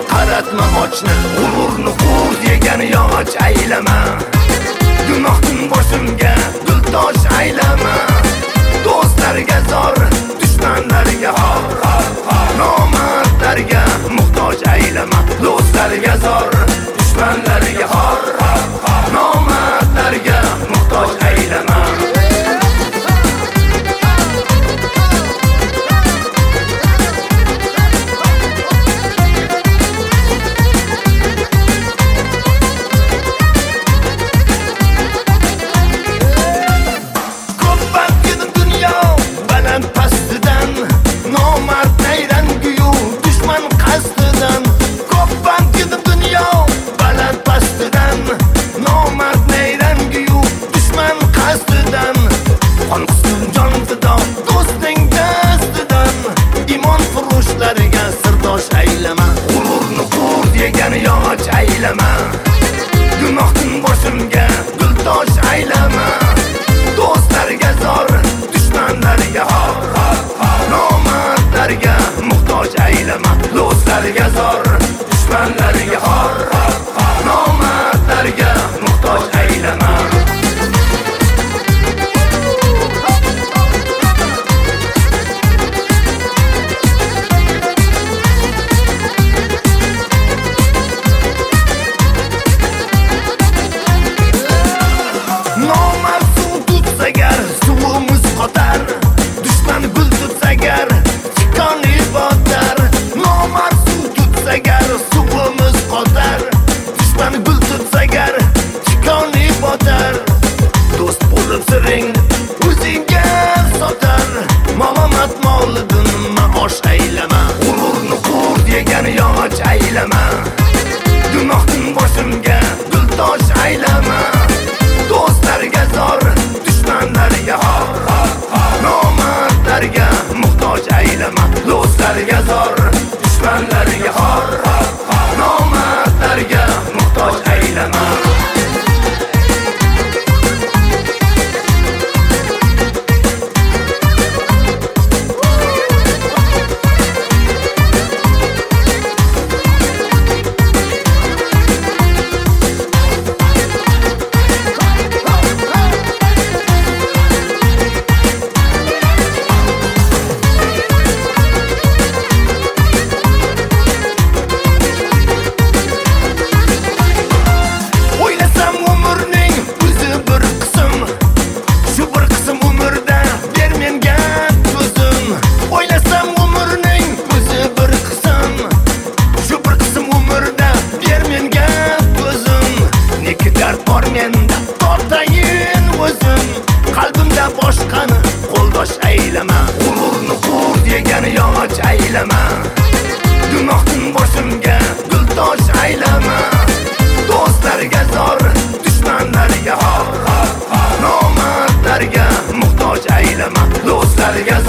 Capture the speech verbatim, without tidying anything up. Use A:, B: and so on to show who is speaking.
A: qaratma ochni, g'ururni qur degan yog'och aylama. Gunohdan boshimga gul tosh aylama. Do'stlarga zor, dushmanlarga xor, nomardlarga muhtoj aylama. Do'stlarga zor, dushmanlarga xor, nomardlarga muhtoj aylama. G'ururni qur degan yog'och aylama. Gunohdan boshimga gul tosh aylama. Do'stlarga zor, dushmanlarga xor, nomardlarga muhtoj aylama. Do'stlarga zor, dushmanlarga xor, nomardlarga muhtoj aylama. O'zingga sotar, malomat molidan maosh aylama. G'ururni qur degan yog'och aylama. Gunohdan boshimga gul tosh aylama. Do'stlarga zor, dushmanlarga xor, nomardlarga muhtoj aylama. Do'stlarga zor, dushmanlarga xor, nomardlarga muhtoj aylama. Menda tortayin o'zim, qalbimda boshqani qo'ldosh aylama. G'ururni qur degan yog'och aylama. Gunohdan boshimga gul tosh aylama. Do'stlarga zor, dushmanlarga xor, nomardlarga muhtoj aylama. Do'stlarga